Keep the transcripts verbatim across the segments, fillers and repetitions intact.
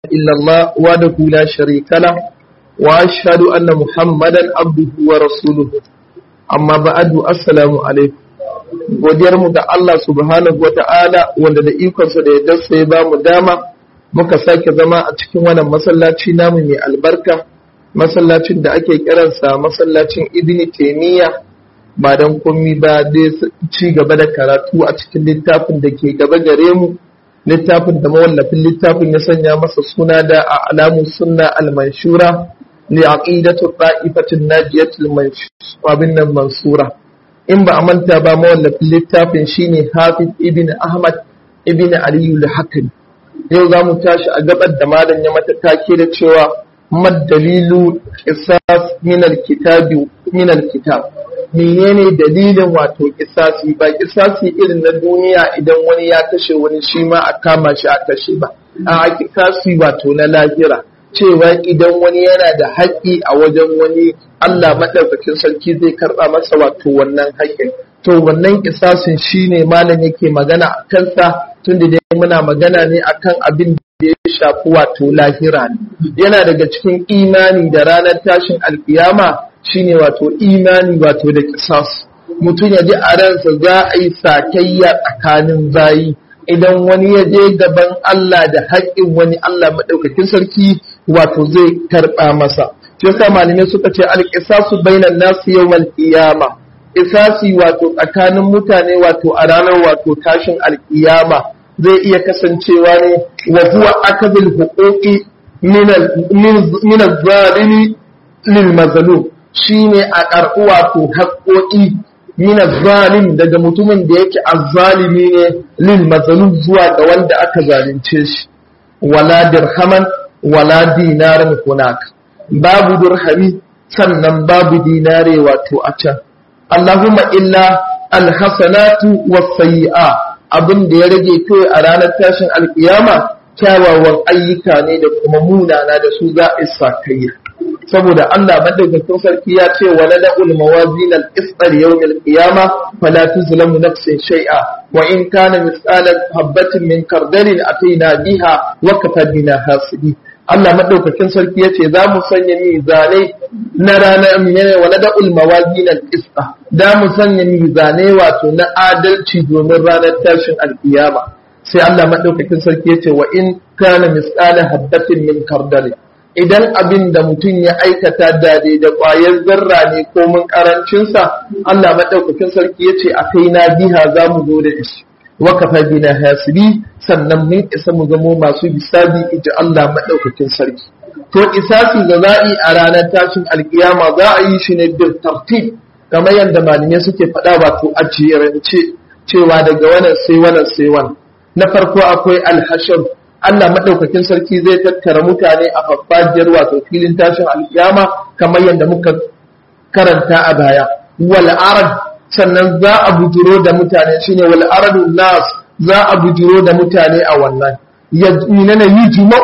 إلا الله وحده لا شريك له وأشهد أن محمدا عبده ورسوله amma ba'adu assalamu alaikum. Godiyar mu ga Allah subhanahu wata'ala wanda da ikonsa da yaddarsa ya bamu dama muka sake zama a cikin wannan masallaci namu mai albarka, masallacin da ake kiransa masallacin Ibn Taymiyyah, ba dan komai ba dai ci gaba da karatu a cikin littafin da ke gaba gare mu, littafin da mawallafin littafin ya sanya masa suna da A'lamus Sunna al-Manshura li aqidatu ta'ifatin najiyatul mansura. In ba a manta ba mawallafin littafin shine Hafiz ibn Ahmad ibn Ali al-Hakim. Yau za mu tashi a gabar da malam ya mata take da cewa madalilu qisas min al-kitabi min al-kitab. Menene dalilin wato qisasi? Ba qisasi irin na duniya idan wani ya kashe wani shi ma a kama shi a kashe ba. A qisasi wato na lahira, cewa idan wani yana da haƙƙi a wajen wani, Allah maɗaukakin sarki zai karɓa masa wato wannan haƙƙin. To wannan kisasin shine malam yake magana a kansa, tunda dai muna magana ne akan abin da ya shafi wato lahira ne. Yana daga cikin imani da ranar tashin alkiyama shine wato imani wato da kisas. Mutum ya ji a ransa za a yi sakayya tsakanin bayi. Idan wani ya je gaban Allah da haƙƙin wani, Allah maɗaukakin sarki wato zai karɓa masa. Shi yasa malamai suka ce alƙisasu bainan nasu yawmal qiyama. Isasi wato tsakanin mutane wato a ranar wato tashin alƙiyama zai iya kasancewa ne wa huwa akadul huquqi min az-zalimi lil mazlum, shine a karɓi wato haƙƙoƙi min az-zalim daga mutumin da yake azzalimi ne lil mazlum zuwa ga wanda aka zalunce shi. Wala dirhaman wala dinaran hunaka, babu dirhami sannan babu dinare wato a can. Allahumma illa alhasanatu wasayyi'a, abin da ya rage kai a ranar tashin alkiyama kyawawan ayyuka ne da kuma munana da su za a isa kai. Saboda Allah madaukakin sarki ya ce wa lada'ul mawazin al-qisṭ yawm al-qiyama fala tuzlamu nafsin shay'a wa in kana misqala habatin min kardalin ataina biha wa katabina hasibi. Allah madaukakin sarki ya ce za mu sanya mizanai na ranar minene wa lada'ul mawazin al-qisṭ, da mu sanya mizanai wato na adalci domin ranar tashin al-qiyama. Sai Allah madaukakin sarki ya ce wa in kana misqala habatin min kardalin, idan abin da mutum ya aikata dade da ƙwayar zarra ne ko mun ƙarancinsa, Allah maɗaukakin sarki ya ce a kai na biha za mu zo da shi, wakafa bina hasibi, sannan mun isa mu zamo masu bisabi ita Allah maɗaukakin sarki. To isasi da za'i a ranar tashin alkiyama za a yi shi ne bil tartib, kamar yadda malamai suke faɗa wato a jerance cewa daga wannan sai wannan sai wannan. Na farko akwai alhashar, Allah maɗaukakin sarki zai tattara mutane a farfajiyar wato filin tashin alƙiyama kamar yadda muka karanta a baya. Wal arad, sannan za a bujiro da mutane shine wal aradun nas, za a bujiro da mutane a wannan. Minana yujma'u,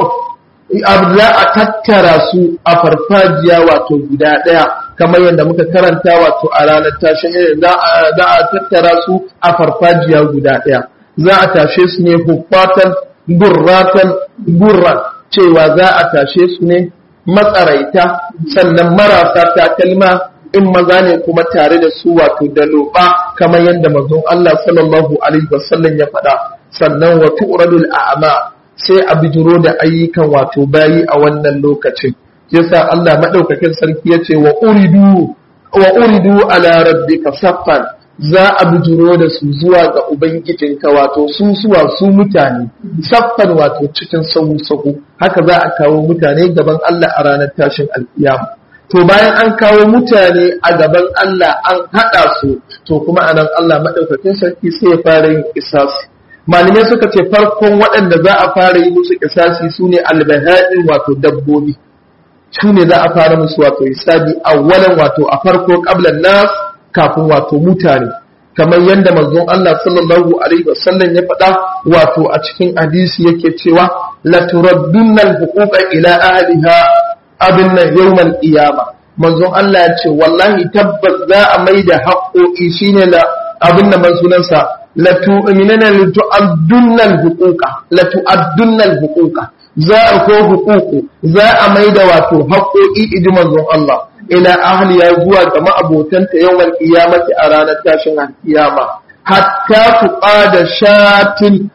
za a tattara su a farfajiya wato guda ɗaya kamar yadda muka karanta wato a ranar tashin, za a tattara su a farfajiya guda ɗaya. Za a tashe su ne huffatan burratan burran, cewa za a tashe su ne matsaraita sannan marasa takalma in maza ne kuma tare da su wato da loba kamar yadda manzon Allah sallallahu alaihi wasallam ya faɗa. Sannan wa tu'radul a'ma, sai a bijiro da ayyukan wato bayi a wannan lokacin. Yasa Allah madaukakin sarki yace wa uridu wa uridu ala rabbika saffan, za a bijiro da su zuwa ga Ubangijinka wato su suwa su mutane, saffan wato cikin sahu-sahu, haka za a kawo mutane gaban Allah a ranar tashin alkiyama. To bayan an kawo mutane a gaban Allah an haɗa su, to kuma a nan Allah maɗaukakin sarki sai ya fara yin kisasi. Malamai suka ce farkon waɗanda za a fara yi musu kisasi su ne albaha'in wato dabbobi, su ne za a fara musu wato hisabi awwalan wato a farko qablan nas, kafin wato mutane, kamar yadda manzon Allah sallallahu alaihi wasallam ya faɗa wato a cikin hadisi yake cewa la turaddunna al-huquqa ila ahliha abin nan yawmal qiyama. Manzon Allah ya ce wallahi tabbas za a maida haƙoƙi shine la abin nan sunansa la tu'minuna la tu'addunna al-huquqa la tu'addunna al-huquqa, za a ko hukuku za a maida wato haƙoƙi idi manzon Allah ila ahliya zuwa ga ma'abotanta yawan kiyamati a ranar tashin kiyama hatta tuqada shatin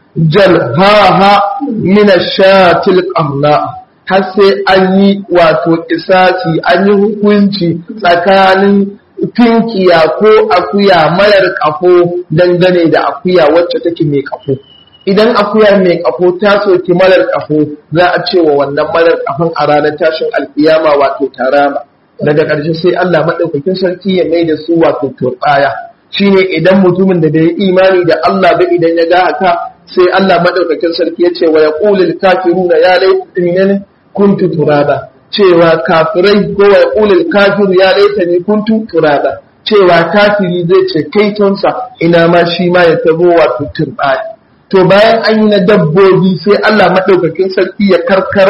jalhaha min ash-shatil qamla har sai an yi wato kisasi an yi hukunci tsakanin tinkiya ko akuya marar kafo dangane da akuya wacce take mai kafo. Idan akuya mai kafo ta soki marar kafo za a ce wa wannan marar kafon a ranar tashin alkiyama wato tarama. Daga ƙarshe sai Allah maɗaukakin sarki ya mai da su wato turɓaya. Shine idan mutumin da bai imani da Allah ba idan ya ga haka sai Allah maɗaukakin sarki ya ce wa yaqulul kafiruna ya laitani kuntu turaba. Cewa kafirai ko wa yaqulul kafiru ya laitani kuntu turaba. Cewa kafiri zai ce kaitonsa ina ma shi ma ya tabo wato turɓaya. To bayan an yi na dabbobi sai Allah maɗaukakin sarki ya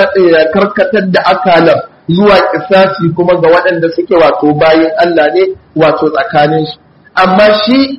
karkatar da akalar zuwa kisasi kuma ga waɗanda suke wato bayan Allah ne wato tsakaninsu. Amma shi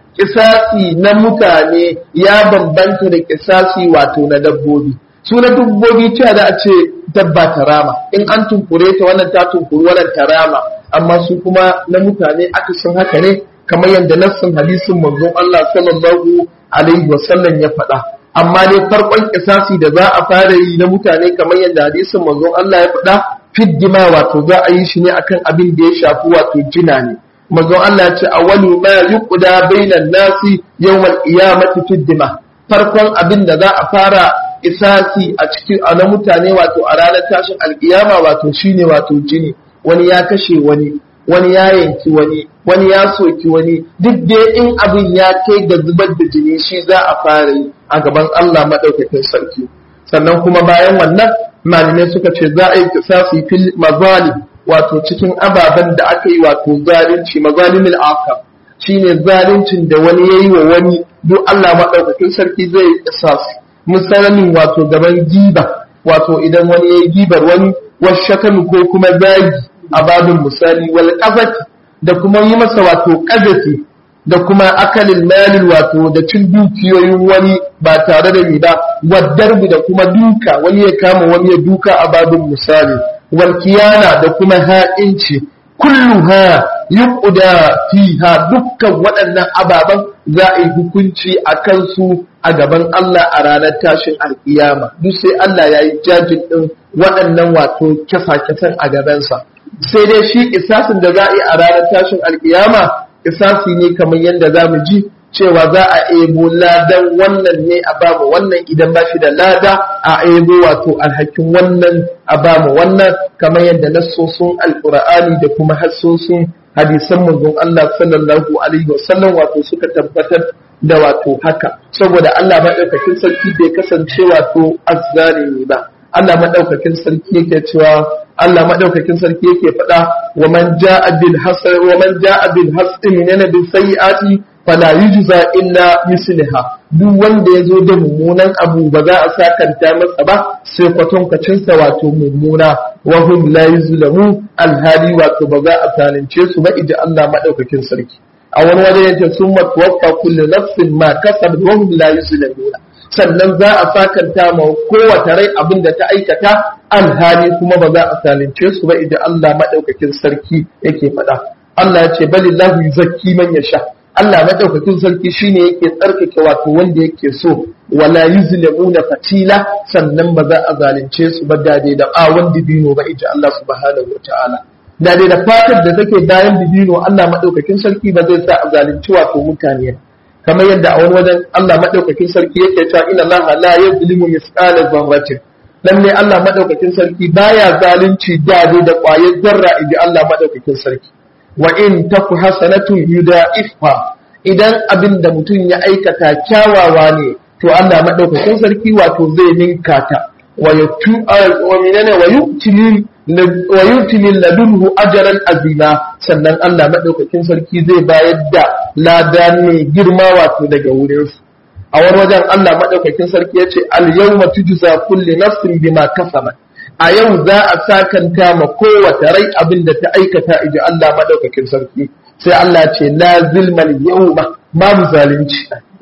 kisasi na mutane ya bambanta da kisasi wato na dabbobi. Su na dabbobi cewa da a ce dabba ta rama, in an tunkure ta wannan ta tunkuri wannan ta rama, amma su kuma na mutane aka sun haka ne kamar yadda nassin hadisin manzon Allah sallallahu alaihi wasallam ya faɗa. Amma ne farkon kisasi da za a fara yi na mutane kamar yadda hadisin manzon Allah ya faɗa fiddima wato za a yi shi ne akan abin da ya shafi wato jina ne. Manzon Allah ya ce awwalu ma yuqda bainan nasi yawmal qiyamati fiddima. Farkon abin da za a fara kisasi a cikin na mutane wato a ranar tashin alkiyama wato shine wato jini. Wani ya kashe wani, wani ya yanki wani, wani ya soki wani, duk dai in abin ya kai ga zubar da jini shi za a fara yi a gaban Allah maɗaukakin sarki. Sannan kuma bayan wannan malamai suka ce za a yi kisasi fil mazalim wato cikin ababen da aka yi wato zalunci mazalimin aka shine zaluncin da wani yayi wa wani duk Allah maɗaukakin sarki zai yi kisasi. Misalin wato gaban giba wato idan wani yayi gibar wani washakan ko kuma zagi a babin misali wal qazati da kuma yi masa wato qazati da kuma akalin malin wato da cin dukiyoyin wani ba tare da riba wadarbi da kuma duka wani ya kama wani ya duka a babin misali wal kiyana da kuma ha'inci kulluha yuqda fiha dukkan waɗannan ababan za a yi hukunci a kansu a gaban Allah a ranar tashin alkiyama duk sai Allah ya yi jajin ɗin waɗannan wato kyasa-kyasan a gabansa sai dai shi isasin da za a yi a ranar tashin alkiyama isasi ne kamar yadda za mu ji cewa za a ebo ladan wannan ne a bamu wannan idan ba shi da lada a ebo wato alhakin wannan a bamu wannan kamar yadda nassosin alkur'ani da kuma hassosin hadisan manzon Allah sallallahu alaihi wasallam wato suka tabbatar da wato haka saboda Allah madaukakin sarki bai kasance wato azzalimi ba Allah madaukakin sarki yake cewa Allah madaukakin sarki yake faɗa wa man ja'a bil hasan wa man ja'a bil hasan min bil sayyi'ati fala yujza illa misliha duk wanda yazo da mummunan abu ba za a sakanta masa ba sai kwatankwacin sa wato mummuna wa hum la yuzlamu alhali wato ba za a zalunce su ba idan Allah madaukakin sarki a wani waje yace summa tuwaffa kullu nafsin ma kasabat wa hum la yuzlamuna sannan za a sakanta ma kowace rai abin da ta aikata alhali kuma ba za a zalunce su ba idan Allah madaukakin sarki yake faɗa Allah ya ce balillahu yuzakki man yasha Allah madaukakin sarki shine yake tsarkake wato wanda yake so wala yuzlamuna fatila sannan ba za a zalunce su ba dade da bawon dibino ba ita Allah subhanahu wataala dade da fatar da take bayan dibino Allah madaukakin sarki ba zai sa a zalunci wato mutane kamar yadda a wani wajen Allah madaukakin sarki yake cewa inna Allah la yuzlimu misqala dharratin lalle Allah madaukakin sarki baya zalunci dade da ƙwayar zarra idan Allah madaukakin sarki wa in taku hasanatun yuda'ifha idan abin da mutum ya aikata kyawawa ne to Allah madaukakin sarki wato zai ninka ta wa yutu wa minana wa yu'til wa yu'til ladunhu ajran azima sannan Allah madaukakin sarki zai bayar da lada mai girma wato daga wurin su a wani wajen Allah madaukakin sarki yace al yawma tujza kulli nafsin bima kasabat a yau za a sakanta ma kowace rai abin da ta aikata iji Allah madaukakin sarki sai Allah ce la zulmal yawma babu zalunci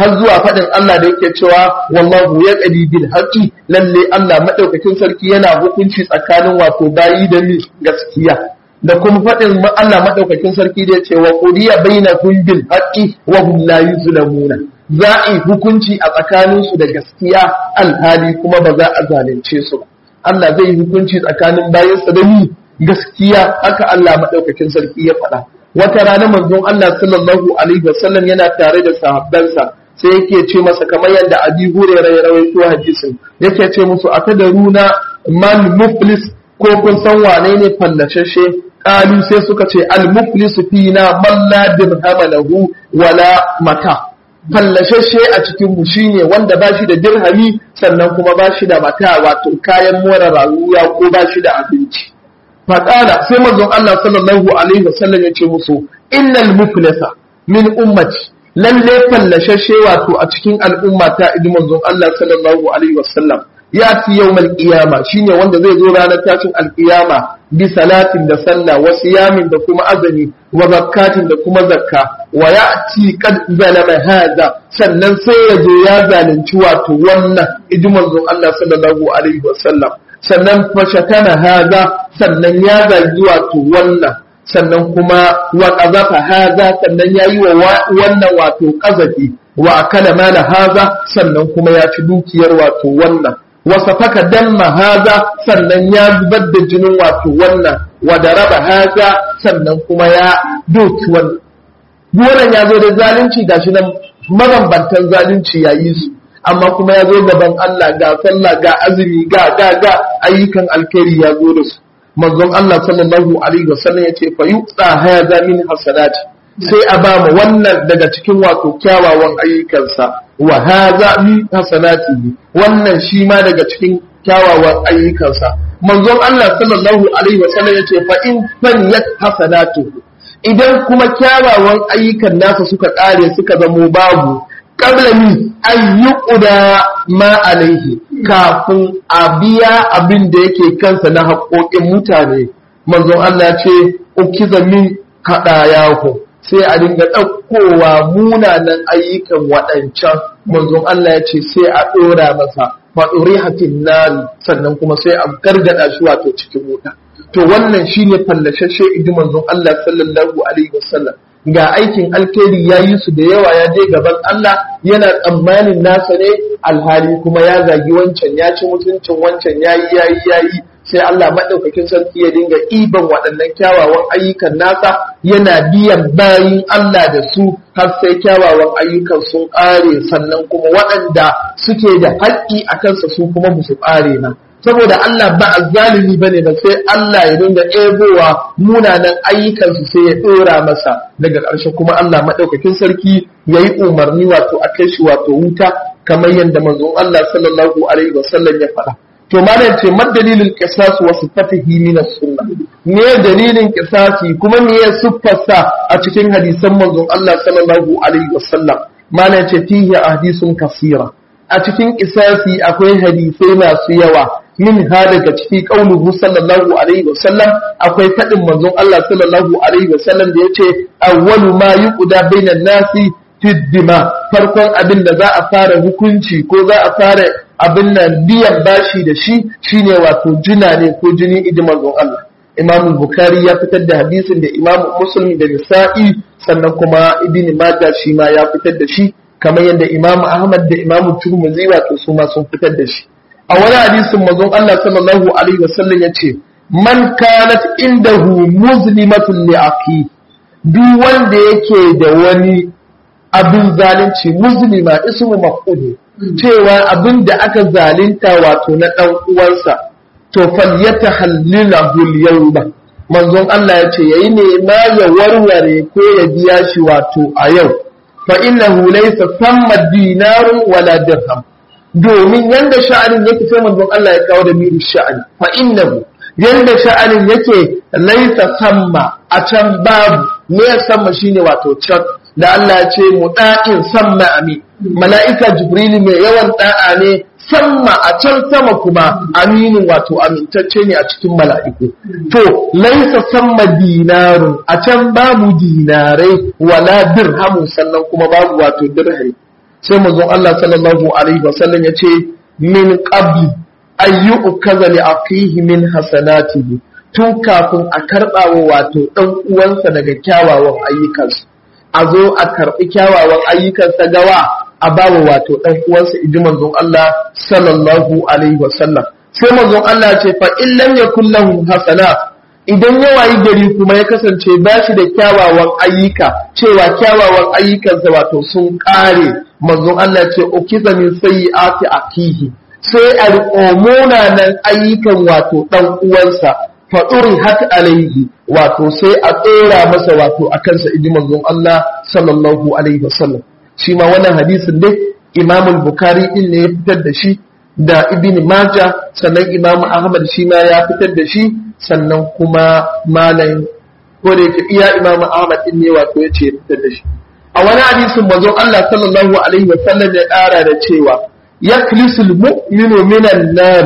har zuwa faɗin Allah da yake cewa wallahu yaqdi bil haqqi, lalle Allah madaukakin sarki yana hukunci tsakanin wato bayi da ni gaskiya. Da kuma faɗin Allah madaukakin sarki da yace wa qudiya bainakum bil haqqi wa hum la yuzlamuna, za a yi hukunci a tsakanin su da gaskiya alhali kuma ba za a zalunce su ba. Allah zai yi hukunci tsakanin bayansa da ni gaskiya, haka Allah madaukakin sarki ya faɗa. Wata rana manzon Allah sallallahu alaihi wasallam yana tare da sahabbansa, sai yake ce masa kamar yadda Abi Hurairah ya rawaito hadisin, yake ce musu akadaruna mal muflis, ko kun san wane ne fallashashe? Qalu sai suka ce al muflisu fina man la dirhama lahu wala mata. Fallashashe a cikin mu shine wanda ba shi da dirhami sannan kuma ba shi da mata, wato kayan more rayuwa ko ba shi da abinci. Faƙala sai manzon Allah sallallahu alaihi wasallam ya ce musu innal muflisa min ummati, lalle fallashashe wato a cikin al'umma ta idi manzon Allah sallallahu alaihi wasallam ya fi yawmal qiyama, shine wanda zai zo ranar tashin alqiyama bi salatin da sallah wa siyamin da kuma azumi wa zakatin da kuma zakka, wa ya'ti qad zalama hada, sannan sai ya zo ya zalunci wato wannan idi manzon Allah sallallahu alaihi wasallam, sannan fashatana haza, sannan ya zagi wato wannan, sannan kuma wa qazafa haza, sannan yayi wa wannan wato qazafi, wa akala mala haza, sannan kuma ya ci dukiyar wato wannan, wa safaka damma haza, sannan ya zubar da jinin wato wannan, wa daraba haza, sannan kuma ya doki wannan. Wannan ya zo da zalunci, gashi nan mabambantan zalunci yayi su, amma kuma ya zo gaban Allah ga sallah ga azumi ga ga ga ayyukan alkhairi ya zo da su. Manzon Allah sallallahu alaihi wasallam yace fa yuqta hadha min hasanati, sai a ba mu wannan daga cikin wato kyawawan ayyukansa, wa hadha min hasanati, wannan shi ma daga cikin kyawawan ayyukansa. Manzon Allah sallallahu alaihi wasallam yace fa in faniyat hasanatu, idan kuma kyawawan ayyukan nasa suka kare suka zamo babu, qablani an yuqda ma alaihi, kafin a biya abin da yake kansa na haƙoƙin mutane. Manzon Allah ya ce ukiza min hadayahu, sai a dinga ɗaukowa munanan ayyukan waɗancan. Manzon Allah ya ce sai a ɗora masa faɗuri hatin nari, sannan kuma sai a gargada shi wato cikin wuta. To wannan shine fallashashe idi manzon Allah sallallahu alaihi wasallam. Ga aikin alkhairi ya yi su da yawa, ya je gaban Allah yana tsammanin nasa ne, alhali kuma ya zagi wancan, ya ci mutuncin wancan, ya yi ya yi ya yi, sai Allah maɗaukakin sarki ya dinga iban waɗannan kyawawan ayyukan nasa, yana biyan bayin Allah da su har sai kyawawan ayyukan sun ƙare, sannan kuma waɗanda suke da haƙƙi a kansa su kuma ba su ƙare na. Saboda Allah ba azzalimi bane ba, sai Allah ya dinga ebowa munanan ayyukansu sai ya dora masa, daga ƙarshe kuma Allah madaukakin sarki yayi umarni wato a kai shi wato wuta, kamar yadda manzon Allah sallallahu alaihi wasallam ya faɗa. To malam ce madalilul qisas wa sifatihi min as-sunnah, me dalilin qisasi kuma me ya siffarsa a cikin hadisan manzon Allah sallallahu alaihi wasallam? Malam ce fihi ahadithun kaseera, a cikin qisasi akwai hadisai masu yawa. Min ha daga ciki qauluhu sallallahu alaihi wasallam, akwai fadin manzon Allah sallallahu alaihi wasallam da yace awwalu ma yuqda bainan nasi fi dima, farkon abin da za a fara hukunci ko za a fara abin nan biyan bashi da shi shine wato jina ne ko jini, idi manzon Allah. Imam Bukhari ya fitar da hadisin da Imam Muslim da Nisa'i, sannan kuma Ibn Majah shi ma ya fitar da shi, kamar yadda Imam Ahmad da Imam Tirmidhi wato su ma sun fitar da shi. A wani hadisin manzon Allah sallallahu alaihi wasallam yace man kanat indahu muzlimatun li aki, duk wanda yake da wani abin zalunci, muzlima ismu maf'ul, cewa abin da aka zalunta wato na dan uwansa, to falyatahallilahu al-yawma, manzon Allah yace yayi ne ma ya warware ko ya biya shi wato a yau, fa innahu laysa thamma dinarun wala dirham, domin yanda sha'anin yake sai manzon Allah ya kawo da miru sha'ani, fa innahu yanda sha'anin yake laisa samma, a can babu, me ya samma shine wato can da Allah ya ce muda'in samma amin, mala'ika jibril mai yawan da'a ne, samma a can sama kuma aminin wato amintacce ne a cikin mala'iku. To laisa samma dinarun, a can babu dinarai wala dirhamun, sannan kuma babu wato dirhami. sai manzon Allah sallallahu alaihi wasallam ya ce min qabli ayyu kaza li aqihi min hasanatihi, tun kafin a karɓa wa wato ɗan uwansa daga kyawawan ayyukansa, a zo a karɓi kyawawan ayyukansa gawa a bawa wato ɗan uwansa, inji manzon Allah sallallahu alaihi wasallam. Sai manzon Allah ce fa in lam yakul lahu hasanat, idan ya wayi gari kuma ya kasance ba shi da kyawawan ayyuka, cewa kyawawan ayyukansa wato sun ƙare, manzon Allah ce ukiza min sayyi'ati akihi, sai a riƙo munanan ayyukan wato ɗan uwansa, faɗurin haka alaihi, wato sai a tsora masa wato a kansa, inji manzon Allah sallallahu alaihi wasallam. Shi ma wannan hadisin dai Imam Bukhari din ne ya fitar da shi da Ibn Majah, sannan Imam Ahmad shi ma ya fitar da shi, sannan kuma malam ko da yake iya Imam Ahmad din ne wato ya ce ya fitar da shi. A wani hadisin manzon Allah sallallahu alaihi wasallam ya ƙara da cewa yaklisul mu'minu minan nar,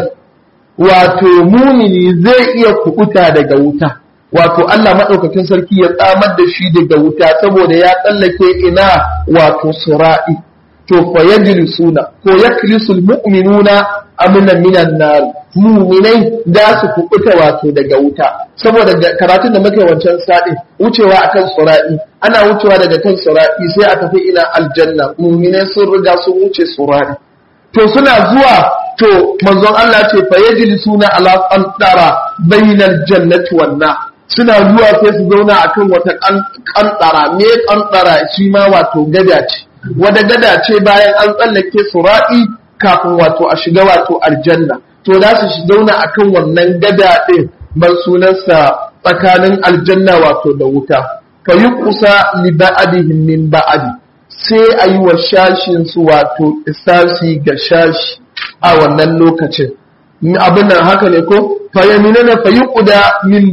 wato mumini zai iya kubuta daga wuta, wato Allah maɗaukakin sarki ya tsamar da shi daga wuta saboda ya tsallake ina wato sura'i. To fa yajlisuna ko yaklisul mu'minuna amina minan nar, muminai da su kubuta wato daga wuta, saboda karatun da muke wancan sadi wucewa akan sura'i, ana wucewa daga kan sura'i sai a tafi ina aljanna, muminai sun riga sun wuce sura'i. To suna zuwa, to manzon Allah ce fa yajlisuna ala qantara bainal jannati wan nar, suna zuwa sai su zauna akan wata qantara, me qantara shi ma wato gada ce, wada gada ce bayan an tsallake sura'i kafin wato a shiga wato aljanna. To za su zauna akan wannan gada din, ban sunansa tsakanin aljanna wato da wuta. Fa yuqsa li ba'dihim min ba'di, sai a yi wa shashinsu wato isasi ga shashi a wannan lokacin. Abin nan haka ne ko? Fayyamina na fayi ƙuda min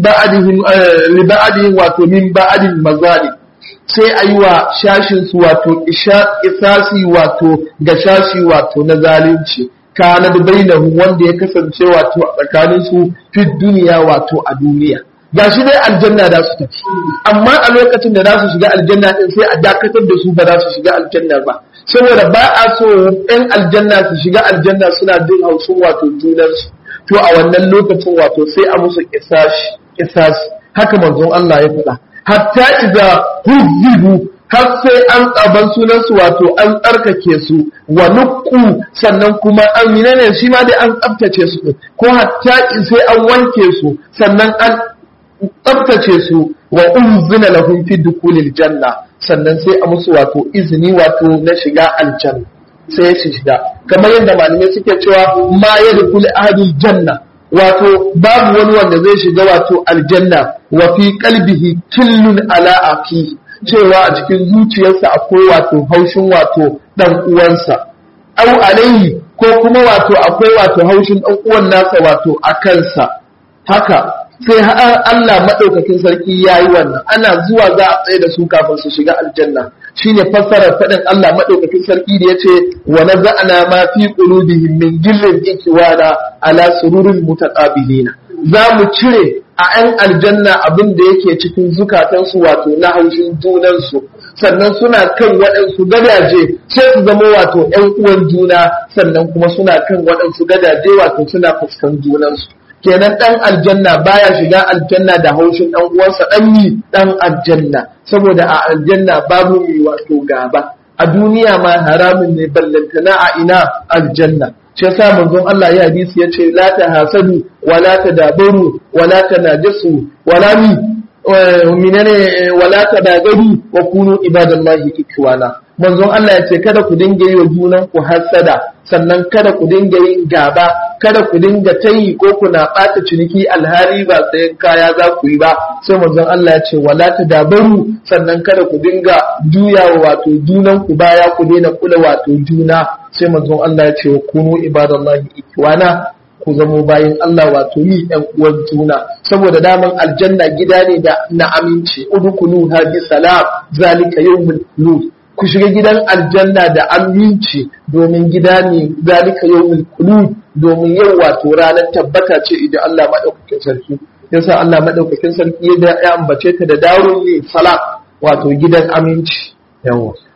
ba'adihin wato min ba'adin mazali, sai a yi wa shashinsu wato isasi wato ga shashi wato na zalunci, kana da bainahu wanda ya kasance wato a tsakaninsu fi duniya wato a duniya. Ga shi dai aljanna da su tafi, amma a lokacin da za su shiga aljanna din sai a dakatar da su ba za su shiga aljanna ba, saboda ba a so ɗan aljanna su shiga aljanna suna jin haushin wato junansu. To a wannan lokacin wato sai a musu kisasi, haka manzon Allah ya faɗa, hatta idza huzzibu, har sai an tsaban sunansu wato an tsarkake su, wa nuqu, sannan kuma an minane shi ma dai an tsaftace su, ko hatta sai an wanke su, sannan an tsabtace su, wa unzina lahum fi dukulil janna, sannan sai a musu wato izini wato na shiga aljanna, sai su shiga. Kamar yadda malamai suke cewa ma yadkhul ahadul janna, wato babu wani wanda zai shiga wato aljanna wa fi qalbihi killun ala aki, cewa a cikin zuciyarsa akwai wato haushin wato dan uwansa, au alaihi, ko kuma wato akwai wato haushin dan uwan nasa wato a kansa. Haka sai Allah maɗaukakin sarki ya yi wannan, ana zuwa za a tsaye da su kafin su shiga aljanna. Shi ne fassarar faɗin Allah maɗaukakin sarki da ya ce wa na za'ana ma fi qulubihim min gillin ikiwana ala sururin mutaqabilina, za mu cire a 'yan aljanna abin da yake cikin zukatansu wato na haushin junansu, sannan suna kan waɗansu gadaje sai su zama wato 'yan uwan juna, sannan kuma suna kan waɗansu gadaje wato suna fuskan junansu. Kenan ɗan aljanna baya shiga aljanna da haushin ɗan uwansa ɗan yi ɗan aljanna, saboda a aljanna babu mai wato gaba. A duniya ma haramun ne, ballantana a ina aljanna. Shi yasa manzon Allah ya hadisi ya ce la ta hasadu wa la ta dabaru wa la ta najasu wa la mi minane wa la ta dagaru wa kunu ibadallahi ikwana. Manzon Allah ya ce kada ku dinga yi wa junan ku hasada, sannan kada ku dinga yin gaba, kada ku dinga tayi ko kuna ɓata ciniki alhali ba sayan kaya za ku yi ba. Sai manzon Allah ya ce wala ta dabaru, sannan kada ku dinga juyawa wato junan ku baya, ku daina kula wato juna. Sai manzon Allah ya ce wa kunu ibadallahi ikwana, ku zamo bayin Allah wato yi ɗan uwan juna, saboda daman aljanna gida ne da na aminci. Udkhulu bi salam zalika yawmul khulud, ku shiga gidan aljanna da aminci, domin gida ne zalika yawmul khulud, domin yau wato ranar tabbata ce idan Allah madaukakin sarki yasa Allah madaukakin sarki ya ambace ta da darul salam, wato gidan aminci. Yawa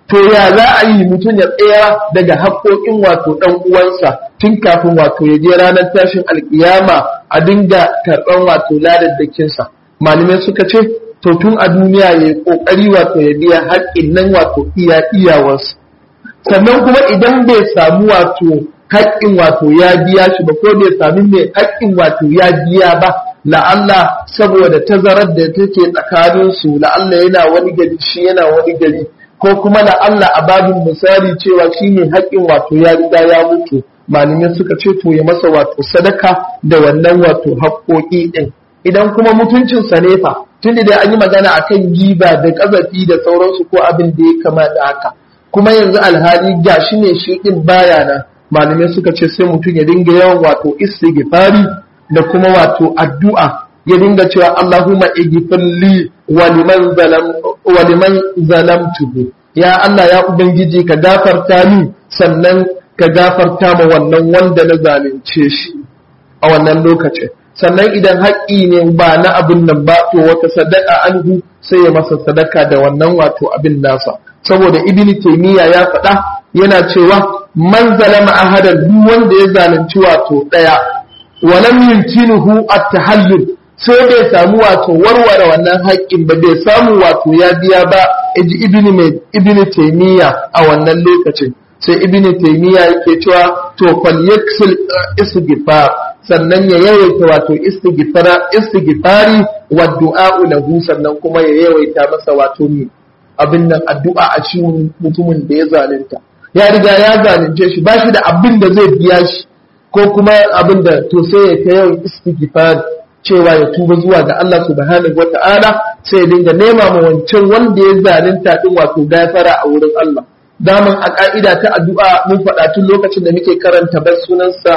to ya za a yi mutum ya tsaya daga haƙoƙin wato ɗan uwansa tun kafin wato ya je ranar tashin alƙiyama a dinga karɓan wato ladaddakinsa. Malamai suka ce to tun a duniya ya yi ƙoƙari wato ya biya haƙƙin nan wato iya iyawarsa. Sannan kuma idan bai samu wato haƙƙin wato ya biya shi ba ko bai sami mai haƙƙin wato ya biya ba, la'alla saboda tazarar da take tsakaninsu, la'alla yana wani gari shi yana wani gari, ko kuma da Allah a babin misali cewa shi ne haƙƙin wato ya riga ya mutu, malamai suka ce to ya masa wato sadaka da wannan wato haƙƙoƙi ɗin. Idan kuma mutuncinsa ne fa, tun da an yi magana akan giba da ƙazafi da sauransu ko abin da ya kama da haka, kuma yanzu alhali ga shi ne shi ɗin baya nan, malamai suka ce sai mutum ya dinga yawan wato istighfari da kuma wato addu'a, ya dinga cewa Allahumma igfirli wa liman zalam wa liman zalamtuhu, ya Allah ya ubangiji ka gafarta ni sannan ka gafarta ma wannan wanda na zalunce shi a wannan lokacin. Sannan idan haƙƙi ne ba na abin nan ba, to wata sadaka anhu sai ya masa sadaka da wannan wato abin nasa, saboda ibn taymiya ya faɗa yana cewa man zalama ahadan, duk wanda ya zalunci wato ɗaya wa lam yumkinuhu at-tahallul, sai bai samu wato warware wannan haƙƙin ba, bai samu wato ya biya ba, inji ibn mai ibn taymiya a wannan lokacin. Sai ibn taymiya yake cewa to fal yaksul istighfar, sannan ya yawaita wato istighfara istighfari wa du'a lahu, sannan kuma ya yawaita masa wato ni abin nan addu'a a cikin mutumin da ya zalunta. Ya riga ya zalunce shi, ba shi da abin da zai biya shi ko kuma abin da, to sai ya ta yawan istighfar cewa ya tuba zuwa ga Allah subhanahu wata'ala, sai ya dinga nema ma wancan wanda ya zalunta din wato gafara a wurin Allah. Daman a ka'ida ta addu'a mun faɗa tun lokacin da muke karanta bar sunansa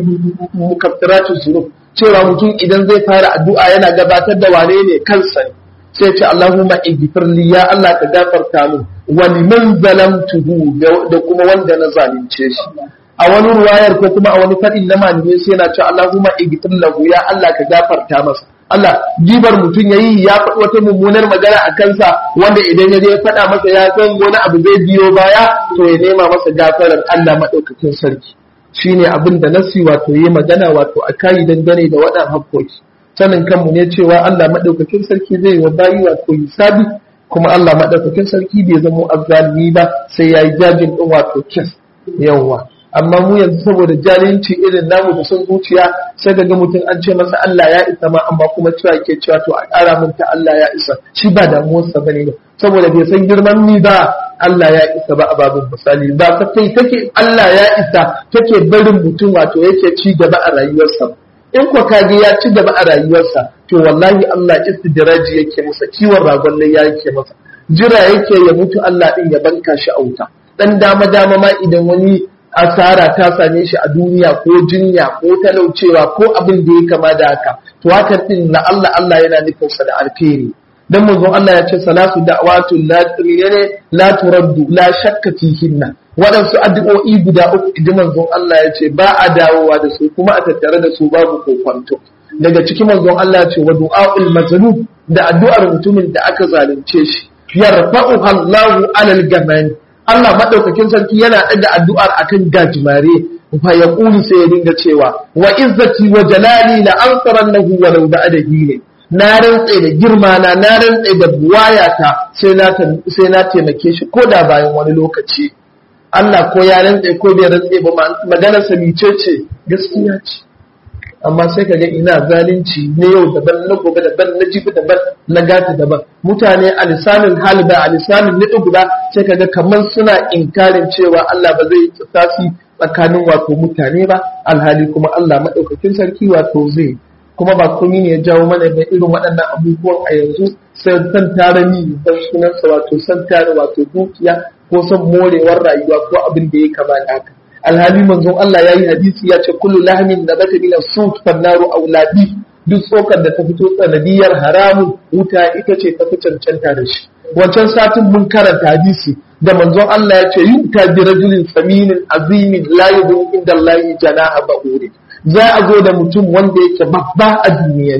mukaffiratu zunub, cewa mutum idan zai fara addu'a yana gabatar da wane ne kansa, sai ce Allahumma ighfirli, ya Allah ka gafarta min, wa liman zalamtuhu, da kuma wanda na zalunce shi. A wani ruwayar ko kuma a wani faɗin na malamai sai yana cewa Allahumma ighfir lahu, ya Allah ka gafarta masa. Allah gibar mutum yayi ya faɗi wata mummunar magana a kansa, wanda idan ya je ya faɗa masa ya san wani abu zai biyo baya, to ya nema masa gafarar Allah madaukakin sarki. Shine abin da nasi wato yi magana wato a kai dangane da waɗannan hakkoki. Sanin kanmu ne cewa Allah madaukakin sarki zai wa bayi wato hisabi, kuma Allah madaukakin sarki bai zama azzalimi ba sai yayi jajin din wato kes yawa. Amma mu yanzu saboda jalinci irin namu da son zuciya, sai ga mutum an ce masa Allah ya isa ma, amma kuma cewa ke cewa to a ƙara min ta Allah ya isa, shi ba damuwarsa bane ba, saboda bai san girman ni ba Allah ya isa ba a babin misali, ba ta kai take Allah ya isa take barin mutum wato yake ci gaba a rayuwarsa. In ko kage ya ci gaba a rayuwarsa, to wallahi Allah istidraji yake masa, kiwon ragon ya yake masa, jira yake ya mutu Allah din ya banka shi a wuta. Dan dama dama ma idan wani asara ta same shi a duniya ko jinya ko talaucewa ko abin da ya kama da haka, to hakan din na Allah Allah yana nufin sa da alkhairi. Dan manzon Allah ya ce salatu da'watu la turiyane la turaddu la shakka fihinna, waɗansu addu'o'i guda uku idan manzon Allah ya ce ba a dawowa da su kuma a tattare da su babu kokwanto. Daga cikin manzon Allah ya ce wa du'aul mazlum, da addu'ar mutumin da aka zalunce shi, yarfa'uha Allahu 'alal gamani, Allah madaukakin sarki yana daga addu'ar akan gajimare, fa yaqulu sai ya dinga cewa wa izzati wa jalali la ansarannahu wa law ba'da hine, na rantse da girma na na rantse da buwayata sai na sai na taimake shi ko da bayan wani lokaci. Allah ko ya rantse ko bai rantse ba, maganar sa mice ce gaskiya ce. Amma sai ka ga ina zalunci ne yau daban, na gobe daban, na jibi daban, na gata daban. Mutane a lisanin hali ba a lisanin niɗi guda, sai ka ga kamar suna inkarin cewa Allah ba zai tsasi tsakanin wato mutane ba, alhali kuma Allah maɗaukakin sarki wato zai. Kuma ba komai ne ya jawo mana da irin waɗannan abubuwan a yanzu, sai san tara ni dan sunansa wato san tara wato dukiya ko san morewar rayuwa ko abin da ya kama da haka. Alhali manzon Allah ya yi hadisi ya ce kullu lahmin da bata min as-sut fannaru auladi, duk tsokar da ta fito sanadiyar haramun wuta ita ce ta fi cancanta da shi. Wancan satin mun karanta hadisi da manzon Allah ya ce yuta bi rajulin saminin azimin la yudun inda Allah janaha ba'uri, za a zo da mutum wanda yake babba a duniyanci,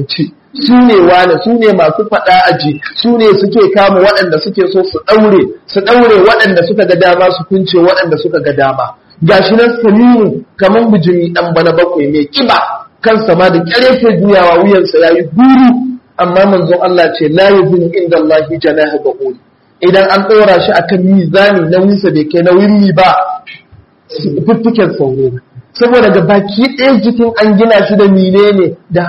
su ne wane su ne masu faɗa aji su ne suke kama waɗanda suke so su ɗaure su ɗaure waɗanda suka ga dama su kunce waɗanda suka ga dama gashi nan saminu kamar bijimi ɗan bana bakwai mai kiba kansa ma da ƙyare ke juyawa wuyansa yayi guru amma manzon Allah ce la yuzinu inda Allah janaha baqul idan an ɗora shi akan mizani nauyinsa bai kai nauyin mi ba fiffiken sauro saboda ga baki ɗaya jikin an gina shi da mine ne da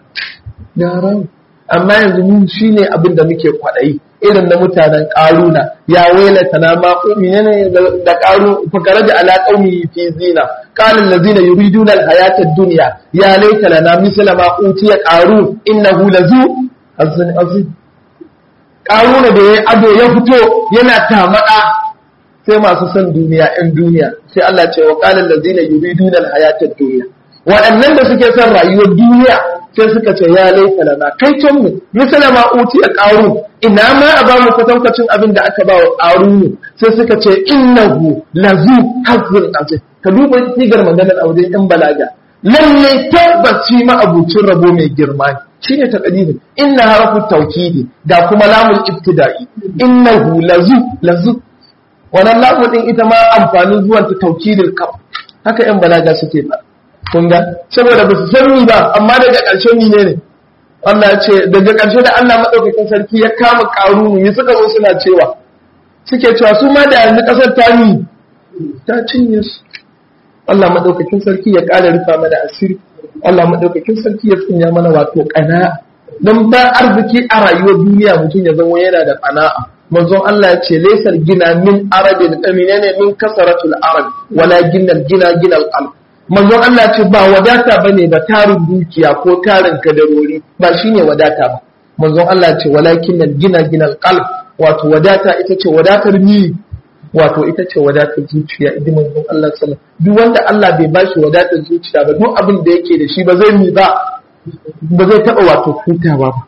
haram amma yanzu mun shi ne abin da muke kwaɗayi irin na mutanen ƙaruna ya wailata na ma ne da ƙaru fakara da alaƙaumi fi zina ƙalin lazina yuriduna alhayatar duniya ya laita lana misala ma utiya ƙaru innahu lazu azin azin ƙaruna da ya ado ya fito yana tamaɗa sai masu son duniya ‘yan duniya sai Allah ce wa ƙalin da zina yuri dunan hayatar duniya waɗannan da suke son rayuwar duniya sai suka ce ya laifa lana kai can mu misala ma uti a ƙaru ina ma a ba mu kwatankwacin abin da aka ba wa ƙaru ne sai suka ce innahu lazu hazin azin ka duba sigar maganar a wajen ‘yan balaga lalle tabbas shi ma abucin rabo mai girma ne shi ne taƙadirin inna harafin taukidi da kuma lamun ibtida'i innahu lazu lazu wannan lamun din ita ma amfanin zuwan ta taukidil kaf haka yan balaga suke ba kun ga saboda ba su san ni ba amma daga ƙarshe ni ne Allah ya ce daga ƙarshe da Allah madaukakin sarki ya kama ƙarunu ne suka zo suna cewa suke cewa su ma da yanzu ƙasar ta ni ta cinye su Allah madaukakin sarki ya ƙara rufa mana asiri Allah madaukakin sarki ya sanya mana wato ƙana'a dan ba arziki a rayuwar duniya mutum ya zama yana da ƙana'a manzon Allah ya ce laysal gina min arabin amina ne min kasaratul arab wala ginal gina ginal qalb manzon Allah ya ce ba wadata bane ba tarin dukiya ko tarin kadarori ba shine wadata ba manzon Allah ya ce walakin gina ginal qalb wato wadata ita ce wadatar ni wato ita ce wadatar zuciya idan manzon Allah sallallahu duk wanda Allah bai bashi wadatar zuciya ba duk abin da yake da shi ba zai mi ba ba zai taba wato hutawa ba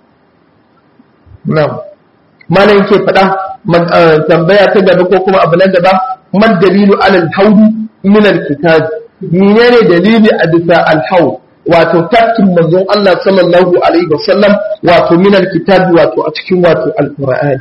na'am malam yake faɗa tambaya ta gaba ko kuma abu na gaba man dalilu alal haudi min alkitab menene dalili a bisa alhaud wato tafkin manzon Allah sallallahu alaihi wasallam wato min alkitab wato a cikin wato alqur'ani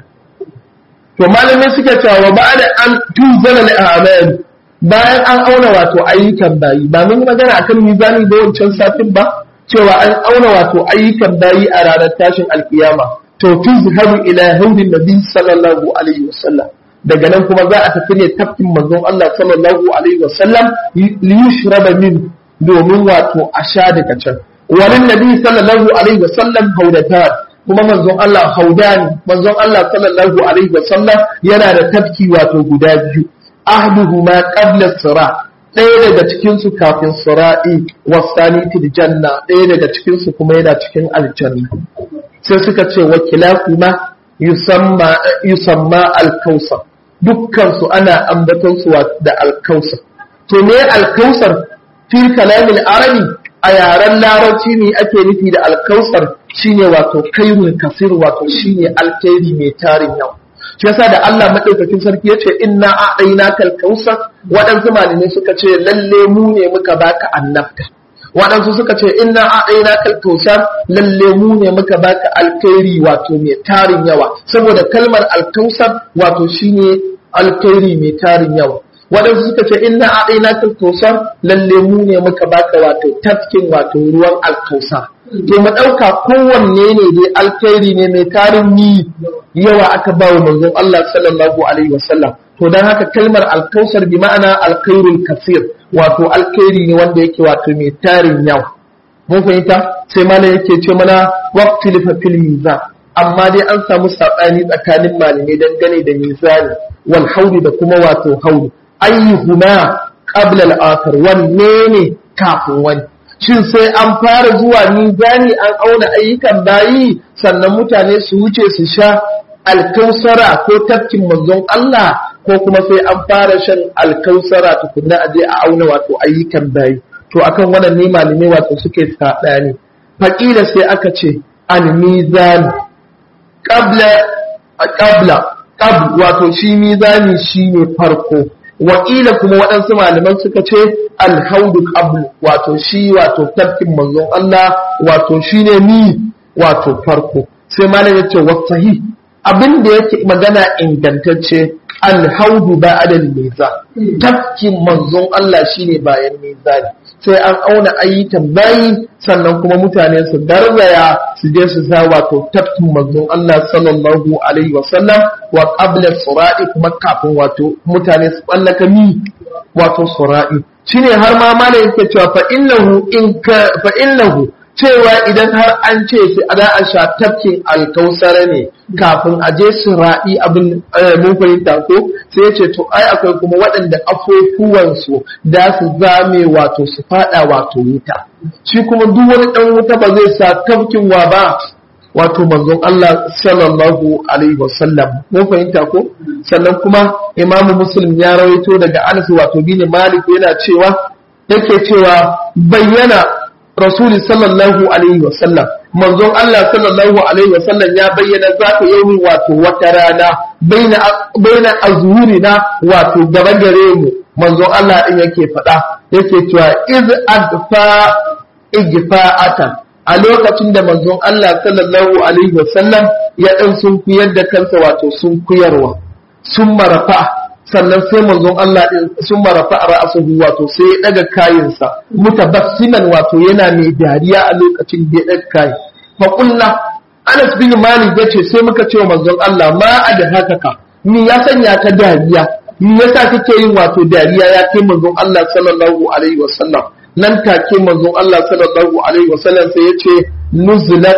to malamai suke cewa ba'da an tuzala al-a'mal bayan an auna wato ayyukan bayi ba mun magana akan mizani da wancan satin ba cewa an auna wato ayyukan bayi a ranar tashin alkiyama to tuzhabu ila haudin nabi sallallahu alaihi wasallam daga nan kuma za a tafi ne tafkin manzon Allah sallallahu alaihi wasallam li yushraba min domin wato a sha daga can walin nabi sallallahu alaihi wasallam haudatan kuma manzon Allah haudani manzon Allah sallallahu alaihi wasallam yana da tafki wato guda biyu ahduhuma qabla sira ɗaya daga cikin su kafin sira'i wasani fil janna ɗaya daga cikin su kuma yana cikin aljanna sai suka ce wakilakuma yusamma yusamma al-kausar dukkan su ana ambaton su da al-kausar to me al-kausar fi kalamin arabi a yaren larabci ne ake nufi da al-kausar shine wato kairul kasir wato shine alkairi mai tarin yau shi yasa da Allah madaukakin sarki yace inna a'tainaka al-kausar wadansu malamai suka ce lalle mu ne muka baka annabta waɗansu suka ce inna a'tainaka al-kausar lalle mu ne muka baka alkairi wato mai tarin yawa saboda kalmar al-kausar wato shine alkairi mai tarin yawa waɗansu suka ce inna a'tainaka al-kausar lalle mu ne muka baka wato tafkin wato ruwan al-kausar to mu ɗauka kowanne ne dai alkairi ne mai tarin ni yawa aka ba wa manzon Allah sallallahu alaihi wasallam to dan haka kalmar alkausar bi ma'ana alkairul kasir wato alkairi ne wanda yake wato mai tarin yawa mun fahimta sai malam yake ce mana waqtil fil mizan amma dai an samu sabani tsakanin malamai dangane da mizani wal haudi da kuma wato haudi ayyuhuma qabla al-akhar wanne ne kafin wani shin sai an fara zuwa mizani an auna ayyukan bayi sannan mutane su wuce su sha alkausara ko tafkin manzon Allah ko kuma sai an fara shan alkausara tukunna aje a auna wato ayyukan bayi to akan wannan ne malamai wato suke sabani faqila sai aka ce al-mizan qabla qabla qab wato shi mizani shine farko wakila kuma waɗansu malaman suka ce alhaudu qablu wato shi wato tafkin manzon Allah wato shine ni wato farko. Sai malam yace wasahi abin da yake magana ingantacce alhaudu ba'dal mizan, tafkin manzon Allah shine bayan mizani, sai an auna ayyukan bayi sannan kuma mutane su garzaya su je su sa wato tafkin manzon Allah sallallahu alaihi wasallam wa qabla sura'i, kuma kafin wato mutane su tsallaka mi wato sura'i. Shine har ma mana yake cewa fa innahu in ka fa innahu cewa idan har an ce sai za a sha tafkin alkausar ne kafin a je sura'i abin mun fahimta ko, sai ce to ai akwai kuma waɗanda afofuwansu da su zame wato su fada wato wuta, shi kuma duk wani ɗan wuta ba zai sa tafkin wa ba wato manzon Allah sallallahu alaihi wasallam mun fahimta ko. Sannan kuma Imam Muslim ya rawaito daga Anas wato bin Malik yana cewa yake cewa bayyana Rasuli sallallahu alaihi wasallam manzon Allah sallallahu alaihi wasallam ya bayyana zaka yaumin wato wata rana baina baina azhurina wato gaba gare mu, manzon Allah din yake faɗa yake cewa iz adfa igfa'atan, a lokacin da manzon Allah sallallahu alaihi wasallam ya dan sun kuyar da kansa wato sun kuyarwa sun marafa, sannan sai manzon Allah din sun marafa ra'asuhu wato sai ya daga kayinsa mutabassiman wato yana mai dariya a lokacin da ya daga kai. fa kullu Anas bin Malik yace sai muka ce wa manzon Allah ma adhakaka, ni ya sanya ka dariya, ni yasa kake yin wato dariya ya kai manzon Allah sallallahu alaihi wasallam. Nan take manzon Allah sallallahu alaihi wasallam sai yace nuzilat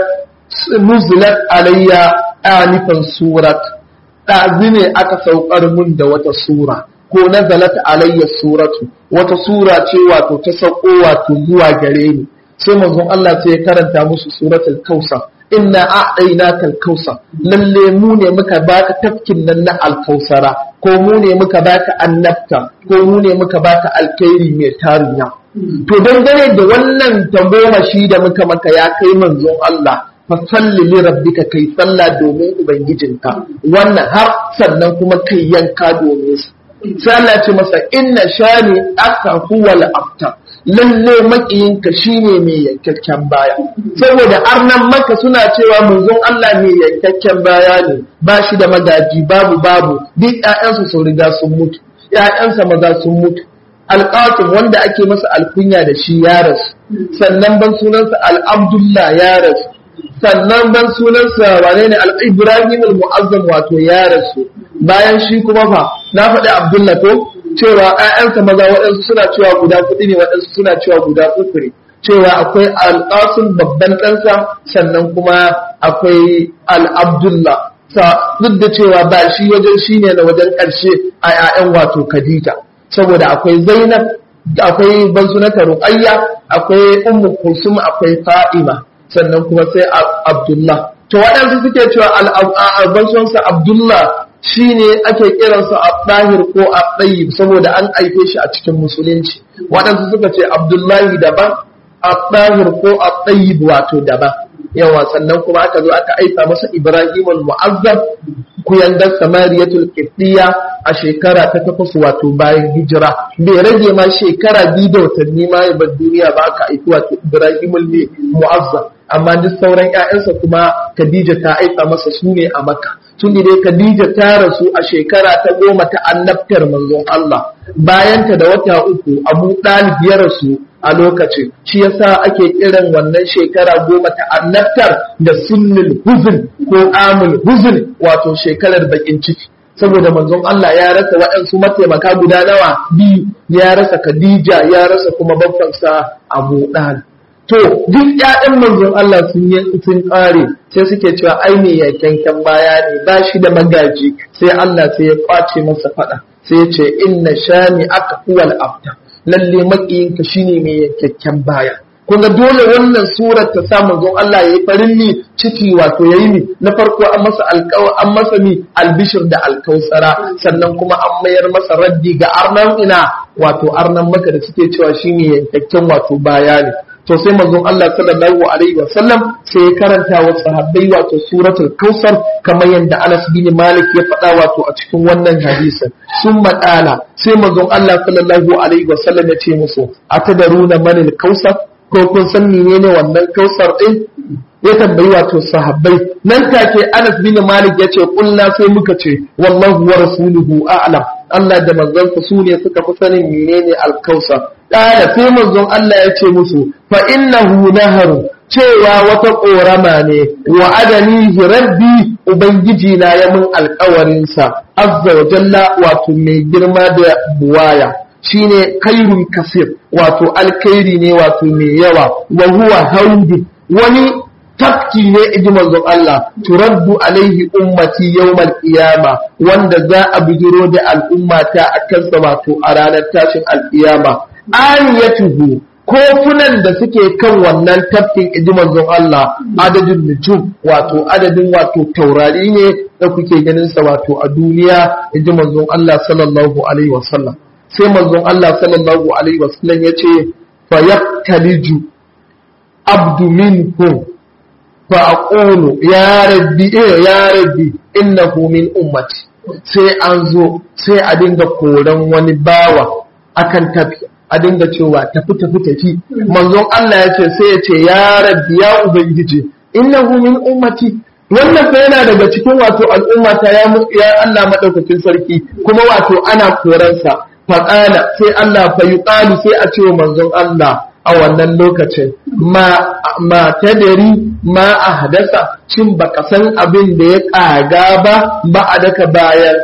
nuzilat alayya anifan surat, ɗazi ne aka saukar mun da wata sura, ko nazalat alayya suratu, wata sura ce wato ta sauko wato zuwa gare ni. Sai manzon Allah sai ya karanta musu suratul Kausar, inna a'tainaka al-kausar, lalle mu ne muka baka tafkin nan na al-kausara, ko mu ne muka baka annabta, ko mu ne muka baka alkhairi mai tarinya. To dangane da wannan tagomashi da muka maka ya kai manzon Allah, fasalli li rabbika, kai sallah domin ubangijinka, wannan har sannan kuma kai yanka domin su. Sai Allah ya ce masa inna shani aka huwal aftar, lalle makiyinka shine mai yankakken baya. Saboda arnan maka suna cewa manzon Allah mai yankakken baya ne, ba shi da magaji, babu babu duk ƴaƴansu sun riga sun mutu, ƴaƴansa maza sun mutu. Alƙasim wanda ake masa alkunya da shi ya rasu, sannan ban sunansa al-Abdullah ya rasu, sannan ban sunansa wane ne al-Ibrahim al-Mu'azzam wato ya rasu. Bayan shi kuma fa na faɗi Abdullah to cewa ƴaƴansa maza waɗansu suna cewa guda kuɗi ne, waɗansu suna cewa guda uku ne, cewa akwai al-Qasim babban ɗansa, sannan kuma akwai al-Abdullah, duk da cewa ba shi wajen shi ne na wajen ƙarshe a ƴaƴan wato Khadija, saboda akwai Zainab, akwai ban sunanta Ruqayya, akwai Ummu Kulsum, akwai Fa'ima, sannan kuma sai Abdullah. To waɗansu suke cewa al-ban sunansa Abdullah shine ake kiransa Abdahir ko Abdayyib saboda an aike shi a cikin musulunci. Waɗansu suka ce Abdullahi daban, Abdahir ko Abdayyib wato daban. Yawa sannan kuma aka zo aka aika masa Ibrahim al-Mu'azzab kuyandar Samariyatul Qibtiyya a shekara ta takwas wato bayan hijira. Bai rage ma shekara biyu da watanni ma ya bar duniya ba aka aiki wato Ibrahim al-Mu'azzab. Amma duk sauran ƴaƴansa kuma Khadija ta aika masa su ne a Makka. Tun dai Khadija ta rasu a shekara ta goma ta annabtar manzon Allah. Bayanta da wata uku Abu Talib ya rasu a lokacin, shi yasa ake kiran wannan shekara goma ta annabtar da sunnul huzn ko amul huzn, wato shekarar bakin ciki, saboda manzon Allah ya rasa waɗansu mataimaka guda nawa biyu, ya rasa Khadija, ya rasa kuma babbansa Abu Talib. To duk ƴaƴan manzon Allah sun yi sun ƙare, sai suke cewa ai me yankan baya ne, ba shi da magaji, sai Allah sai ya kwace masa fada, sai ya ce inna shani aka huwal aftar, lalle makiyinka shine mai yankakken baya. Kun ga dole wannan surar ta sa manzon Allah yayi farin ni ciki wato yayi ni na farko an masa alƙawa an masa ni albishir da alkausara, sannan kuma an mayar masa raddi ga arnan ina wato arnan maka da suke cewa shine yankakken wato baya ne. To sai manzon Allah sallallahu alaihi wa sallam sai ya karanta wa sahabbai wato suratul kausar kamar yadda Anas bin Malik ya faɗa wato a cikin wannan hadisin. Sun maɗala sai manzon Allah sallallahu alaihi wa sallam ya ce musu atadaruna manil kausar, ko kun san menene wannan kausar din ya tambayi wato sahabbai nan take Anas bin Malik yace kullu sai muka ce wallahu wa rasuluhu a'lam Allah da manzon su ne suka fi sanin menene al-kausar kada sai manzon Allah ya ce musu fa innahu naharu cewa wata korama ne wa adanihi rabbi ubangiji na ya mun alƙawarin sa azza wa jalla wato mai girma da buwaya shine khairun kasir wato alkhairi ne wato mai yawa wa huwa haudi wani tafki ne iji manzon Allah turaddu alaihi ummati yawmal qiyama wanda za a bijiro da al'ummata akan sa wato a ranar tashin alqiyama aniyatuhu kofunan da suke kan wannan tafkin iji manzon Allah adadin nujum wato adadin wato taurari ne da kuke ganin sa wato a duniya iji manzon Allah sallallahu alaihi wasallam sai manzon Allah sallallahu alaihi wasallam yace fa yaqtaliju abdu minhum fa aqulu ya rabbi ya rabbi innahu min ummati sai an zo sai a dinga koran wani bawa akan tafi a dinga cewa tafi tafi tafi manzon Allah ya ce sai ya ce ya rabbi ya ubangiji innahu min ummati wannan fa yana daga cikin wato al'ummata ya ya Allah madaukakin sarki kuma wato ana koransa fa qala sai Allah fa yuqalu sai a ce manzon Allah a wannan lokacin ma ma tadari ma ahdasa shin baka san abin da ya kaga ba ba a daka bayan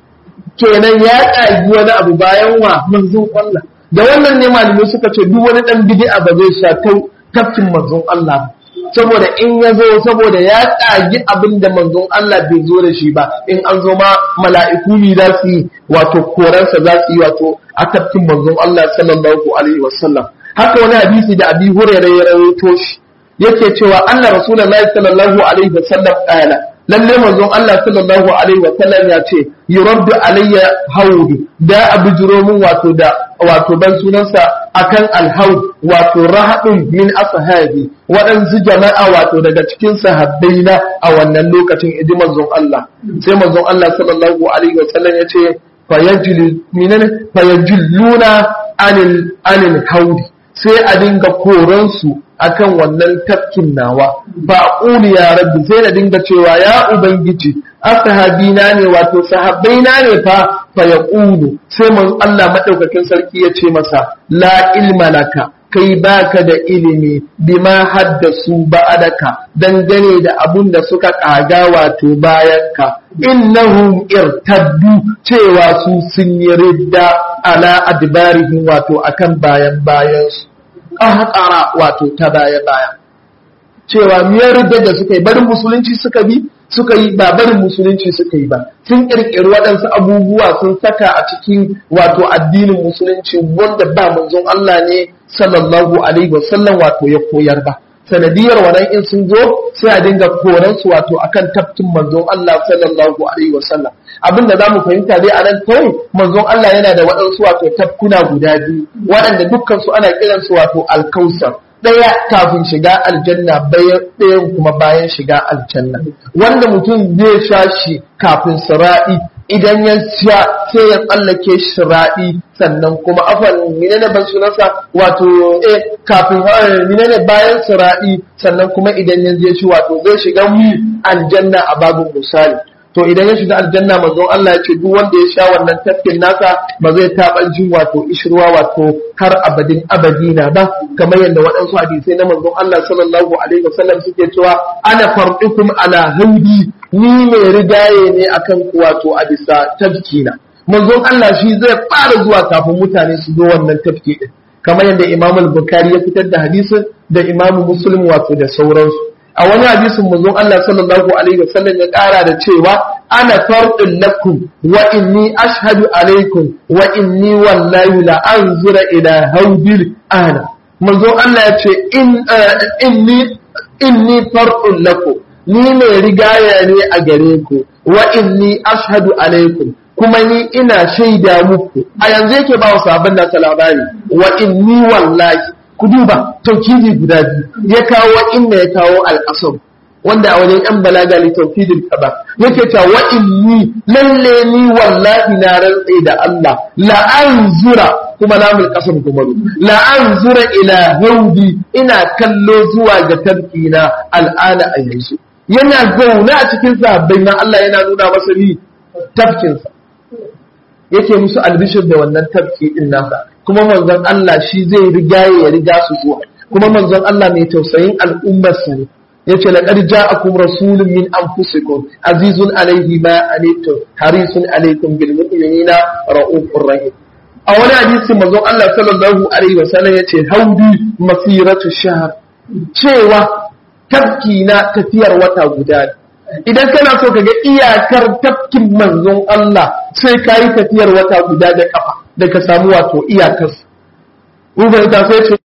kenan ya kagi wani abu bayan wa manzon Allah da wannan ne malamai suka ce duk wani dan bid'a ba zai sha tafkin manzon Allah saboda in ya zo saboda ya kagi abin da manzon Allah bai zo da shi ba in an zo ma mala'iku ne za su yi wato koransa za su yi wato a tafkin manzon Allah sallallahu alaihi wasallam haka wani hadisi da Abi Hurairah ya rawaito shi yake cewa anna rasulullahi sallallahu alaihi wasallam qala lalle manzon Allah sallallahu alaihi wasallam ya ce yuraddu alayya hawd da abujuro mun wato da wato ban sunansa akan alhaud wato rahadun min ashabi waɗansu jama'a wato daga cikin sahabbaina a wannan lokacin idi manzon Allah sai manzon Allah sallallahu alaihi wasallam ya ce fayajil minan fayajilluna anil anil haudi sai a dinga koransu akan wannan tafkin nawa ba quli ya rabbi sai da dinga cewa ya ubangiji ashabina ne wato sahabbaina ne fa fa yaqulu sai mun Allah madaukakin sarki ya ce masa la ilma laka kai baka da ilimi bima haddasu ba'adaka dangane da abun da suka kaga wato bayanka innahum irtaddu cewa su sun yi ridda ala adbarihim wato akan bayan bayansu ahqara wato ta baya baya cewa miyar ridda da suka yi barin musulunci suka bi suka yi ba barin musulunci suka yi ba sun kirkiri waɗansu abubuwa sun saka a cikin wato addinin musulunci wanda ba manzon Allah ne sallallahu alaihi wasallam wato ya koyar ba sanadiyar wannan in sun zo sai a dinga koran su wato akan tafkin manzon Allah sallallahu alaihi wasallam abinda zamu fahimta dai a nan kawai manzon Allah yana da waɗansu wato tafkuna guda biyu waɗanda dukkan su ana kiran su wato alkausar ɗaya kafin shiga aljanna ɗayan kuma bayan shiga aljanna wanda mutum zai sha shi kafin sira'i idan ya sha sai ya tsallake shira'i sannan kuma afan menene ban sunansa wato eh kafin menene bayan sira'i sannan kuma idan ya je shi wato zai shiga mu aljanna a babun misali to idan ya shiga aljanna manzon Allah ya ce duk wanda ya sha wannan tafkin nasa ba zai taɓa jin wato ishirwa wato har abadin abadina ba kamar yadda waɗansu hadisai na manzon Allah sallallahu alaihi wasallam suke cewa ana fardukum ala haudi ni mai rigaye ne akan ku wato a bisa tafkina manzon Allah shi zai fara zuwa kafin mutane su zo wannan tafki din kamar yadda Imam al-Bukhari ya fitar da hadisin da Imam Muslim wato da sauransu a wani hadisin manzon Allah sallallahu alaihi wasallam ya ƙara da cewa ana fardun lakum wa inni ashhadu alaikum wa inni wallahi la anzura ila haudil ana manzon Allah ya ce in inni inni fardun lakum ni ne rigaya ne a gare ku wa inni ashhadu alaikum kuma ni ina shaida muku a yanzu yake ba wa sahabban nasa labari wa inni wallahi ku duba taukidi guda biyu ya kawo inda ya kawo al'asar wanda a wajen yan balaga li tawfidil qada yake ta wa inni lalle ni wallahi na rantsi da Allah la anzura kuma lamul qasam kuma la anzura ila hawdi ina kallo zuwa ga tabkina al'ana a yanzu yana zaune a cikin sahabbai na Allah yana nuna masa ni tafkinsa yake musu albishir da wannan tafki din nasa kuma manzon Allah shi zai riga ya riga su zuwa kuma manzon Allah mai tausayin al'ummar sa ne yace laqad ja'akum rasulun min anfusikum azizun alayhi ma anittum harisun alaykum bil mu'minina ra'ufur rahim a wani hadisi manzon Allah sallallahu alaihi wasallam yace haudi masiratu shahr cewa tafki na tafiyar wata guda idan kana so ka ga iyakar tafkin manzon Allah sai ka yi tafiyar wata guda da kafa da ka samu wato iyakar ubai ta sai ce